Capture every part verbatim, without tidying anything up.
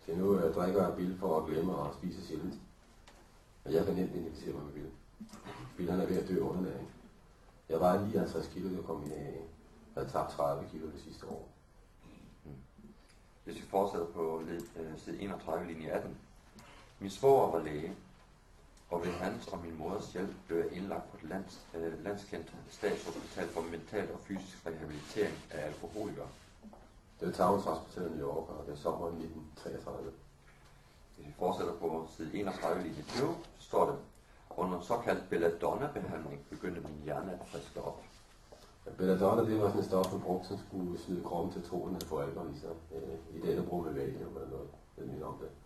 Så nu jeg drikker jeg Bill for at glemme at spise sjældent. Og jeg kan nemt identificere mig med Bill. Bill han er ved at dø undernæring. Jeg var nioghalvtreds kilo, der kom i af. Jeg havde tabt tredive kilo det sidste år. Mm. Hvis vi fortsætter på øh, side enogtredive, linje atten. Min svoger var læge, og ved hans og min moders hjælp blev jeg indlagt på et lands, øh, landskendt statshospital for mental og fysisk rehabilitering af alkoholikere. Det er Towns Hospital i New York, og det er sommeren nitten treogtredive. Hvis vi fortsætter på side enogtredive, linje tyve, så står det, under såkaldt belladonna-behandling begyndte min hjerne at friske op. Ja, belladonna, det var sådan et stof, man brugte, som skulle snyde kroppen til at tro, at den havde fået alkohol i sig. Øh, I denne brug med valium eller noget. Det er min om det.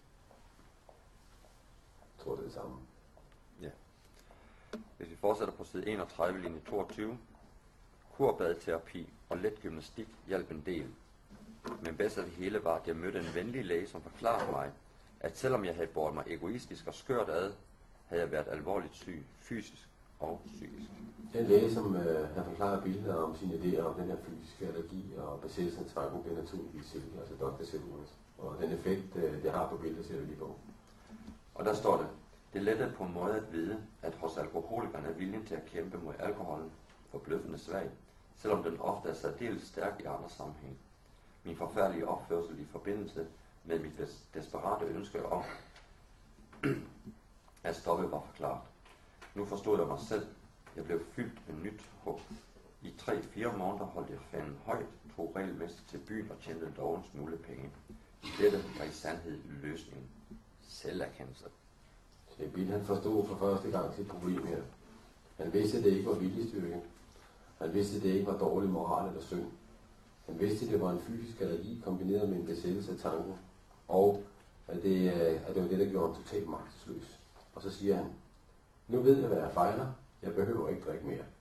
Jeg tror, det er det samme. Ja. Hvis vi fortsætter på side enogtredive, linje toogtyve. Kurbadeterapi og let gymnastik hjalp en del. Men bedst af det hele var, at jeg mødte en venlig læge, som forklarede mig, at selvom jeg havde båret mig egoistisk og skørt ad, havde jeg været alvorligt syg, fysisk og psykisk. Den læge, som øh, har forklaret billeder om sine idéer om den her fysiske allergi og besættelsestvang, det er naturligvis Silke, altså doktor Silke. Og den effekt, øh, det har på billedet, ser vi lige på. Og der står det, det lettede på en måde at vide, at hos alkoholikerne er viljen til at kæmpe mod alkoholen forbløffende svag, selvom den ofte er særdeles stærk i andre sammenhæng. Min forfærdelige opførsel i forbindelse med mit des- desperate ønske om at stoppe var forklaret. Nu forstod jeg mig selv. Jeg blev fyldt med nyt håb. I tre-fire måneder holdt jeg fanden højt, tog regelmæssigt til byen og tjente dog en smule penge. Dette var i sandhed løsningen. Selverkendelse. Bill han forstod for første gang sit problem her. Han vidste, at det ikke var viljestyrke. Han vidste, at det ikke var dårlig moral eller synd. Han vidste, at det var en fysisk allergi kombineret med en besættelse af tanken. Og at det, at det var det, der gjorde ham totalt magtesløs. Og så siger han, nu ved jeg, hvad jeg fejler. Jeg behøver ikke drikke mere.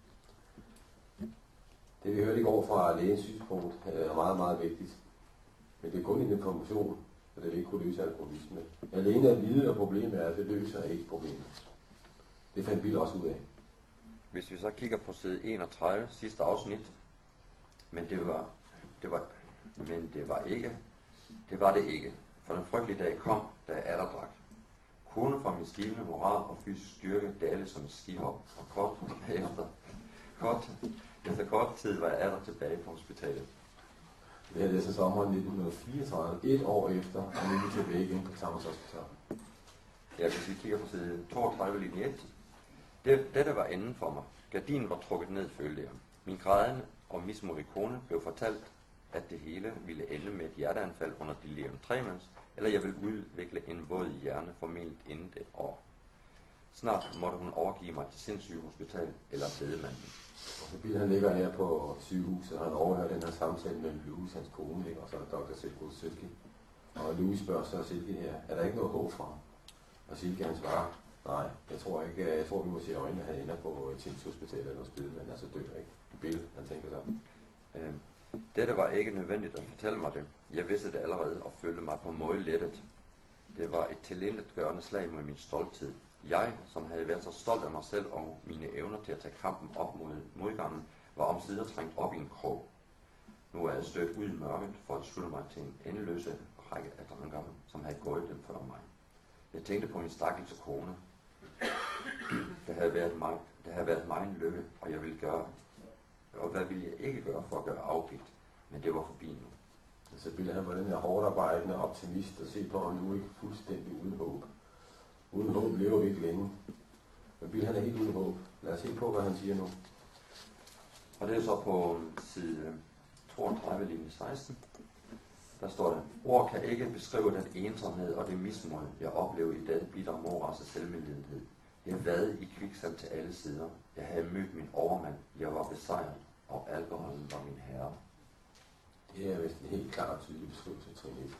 Det vi hørte i går fra lægens synspunkt er meget, meget vigtigt. Men det er kun en information, at det ikke kunne løse alkoholisme. Alene at vide, at problemet er, at det løser ikke problemet. Det fandt Bill også ud af. Hvis vi så kigger på side enogtredive, sidste afsnit, men det var, det var, men det var ikke, det var det ikke. For den frygtelige dag kom, da jeg atterdrak. Kone fra min stivende moral og fysisk styrke dalede som et skihop, og kort efter, kort, efter kort tid var jeg atter tilbage på hospitalet. Det her det er så sommeren nitten fireogtredive, et år efter, og nu er vi tilbage igen på Towns Hospital. Ja, hvis vi kigger på side toogtredive, linje et. Det, dette var enden for mig. Gardinen var trukket ned, følte jeg. Min grædende og mismodige kone blev fortalt, at det hele ville ende med et hjerteanfald under delirium tremens, eller jeg ville udvikle en våd hjerne formentlig inden det år. Snart måtte hun overgive mig til sindssygehospital eller bedemanden. Så Bill han ligger her på sygehuset, og han overhører den her samtale mellem Louis, hans kone, ikke? Og så er doktor Silke. Og Louis spørger så Silke her, er der ikke noget håb for ham? Og Silke han svarer, nej, jeg tror ikke, jeg tror vi må se øjnene, at han ender på et sindssygehospital eller noget spil, men altså dør ikke. Bill, han tænker så. Øhm, dette var ikke nødvendigt at fortælle mig det. Jeg vidste det allerede og følte mig på en måde lettet. Det var et tilintetgørende slag mod min stolthed. Jeg, som havde været så stolt af mig selv og mine evner til at tage kampen op mod modgangen, var omsider trængt op i en krog. Nu er jeg stødt ud i mørket for at slutte mig til en endeløse række af drankere, som havde gået dem før mig. Jeg tænkte på min stakkels kone. Det havde været mig, det havde været mig en lykke, og jeg ville gøre, og hvad ville jeg ikke gøre for at gøre afgift, men det var forbi nu. Så Bill han var den her hårdt arbejdende optimist, og se på ham nu ikke fuldstændig uden håb. Uden håb lever vi ikke længe. Men Bill han er helt uden håb. Lad os se på, hvad han siger nu. Og det er så på side toogtredive, linje seksten. Der står der, ord kan ikke beskrive den ensomhed og det mismod, jeg oplevede i denne bitre moras og selvmedlidenhed. Jeg vadede i kviksand til alle sider. Jeg havde mødt min overmand. Jeg var besejret, og alkoholen var min herre. Det er vist en helt klar og tydelig beskrivelse af trin et.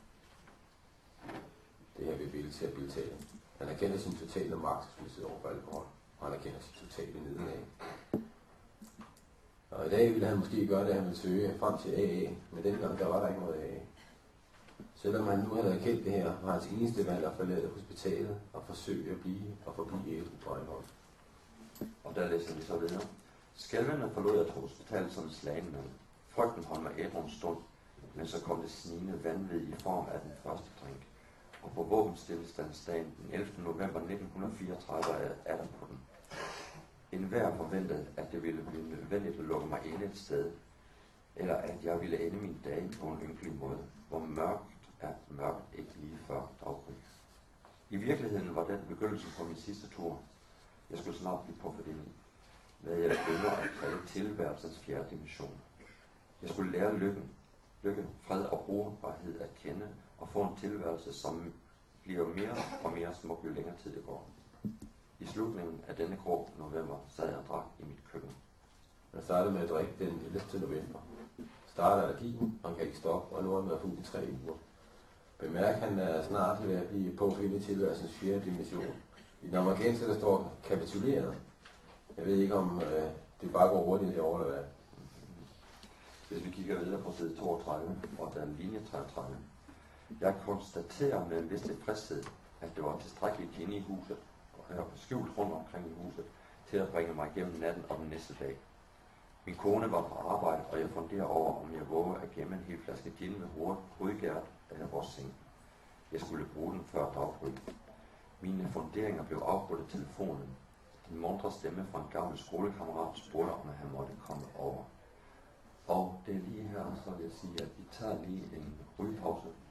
Det her vil Bill til at Bill tale. Han erkender sin totale magtesløshed over for alkohol, og han erkender sin totale nederlag. Og i dag ville han måske gøre det, han ville søge frem til A A, men dengang der var der ikke noget A A. Selvom han nu havde erkendt det her, var hans eneste valg at forlade hospitalet og forsøge at blive og forblive ædru på egen hånd. Og der læser vi så videre. Skælvende forlod jeg til hospitalet som en slagen mand. Frygten holdt mig ædru en stund. Men så kom det snigende vanvid i form af den første drink. Og på våbenstillestandsdagen den ellevte november nitten fireogtredive er der på den. En hver forventede, at det ville blive nødvendigt at lukke mig inde et sted, eller at jeg ville ende mine dage på en ynkelig måde, hvor mørkt er mørkt ikke lige før daggry. I virkeligheden var det begyndelsen på min sidste tur. Jeg skulle snart blive puffet ind i, hvad jeg begynder at kalde tilværelsens fjerde dimension. Jeg skulle lære lykken, lykke, fred og brugbarhed at kende, og få en tilværelse, som bliver mere og mere smuk, jo længere tid det går. I slutningen af denne grå november sad jeg og drak i mit køkken. Jeg startede med at drikke den ellevte november. Starter allergien, og han kan ikke stoppe, og nu har han været fuld i tre uger. Bemærk, han er snart ved at blive påfældet til tilværelsens fjerde dimension. I den amerikanske, der står kapituleret. Jeg ved ikke, om øh, det bare går hurtigt herovre eller hvad. Hvis vi kigger videre på side toogtredive, og der er linje treogtredive. Jeg konstaterer med en vis tilfredshed, at det var tilstrækkeligt inde i huset, og jeg var skjult rundt omkring i huset, til at bringe mig igennem natten og den næste dag. Min kone var på arbejde, og jeg funderer over, om jeg våger at gemme en hel flaske gin ved hovedgæret eller vores seng. Jeg skulle bruge den før daggry. Mine funderinger blev afbrudt af telefonen. En muntre stemme fra en gammel skolekammerat spurgte, om han måtte komme over. Og det er lige her, så vil jeg sige, at vi tager lige en rygepause.